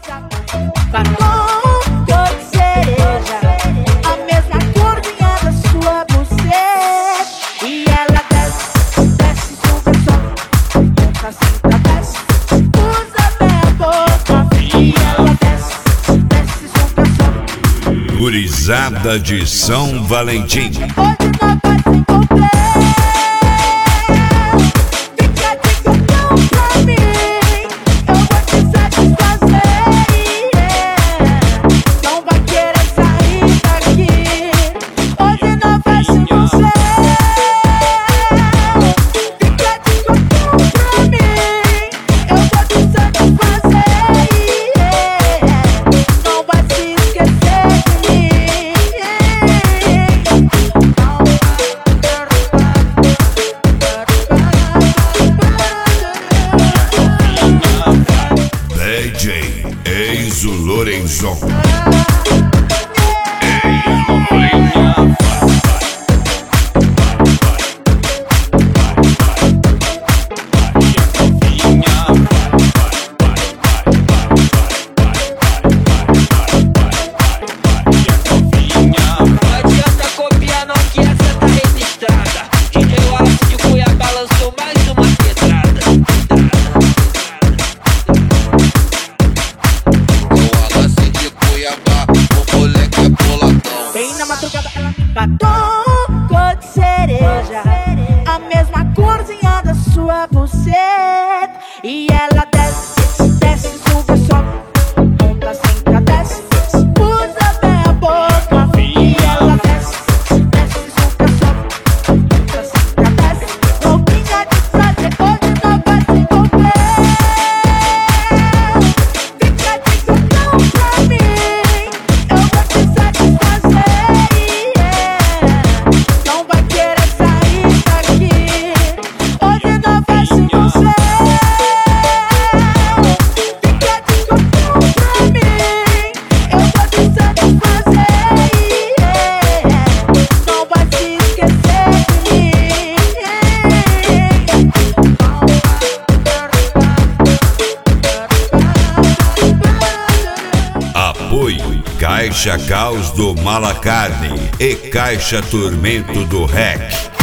batom cor de cereja, a mesma corzinha da sua buceta. E ela desce, desce, suga, sobe, monta, senta, desce, usa bem a boca. E ela desce, desce, suga, sobe. Gurizada de São Valentim. Hoje nós vai se encontrar. Fica de cordão pra mim, eu vou te satisfazer, não vai querer sair daqui. Hoje nós vai se encontrar. Fica de cordão pra mim, eu vou te satisfazer, não vai se esquecer de mim. DJ Enzo Lorenzon. Batom cor de cereja, a mesma corzinha da sua buceta. E ela desce, desce, suga, sobe, monta, senta, desce, usa bem a boca. E ela desce, desce, suga, sobe, monta, senta, desce, roupinha de prazer, hoje nós vai se encontrar. Fica de cordão pra mim, eu vou te satisfazer. Apoio Caixa Caos do Malacarne e Caixa Tormento do REC.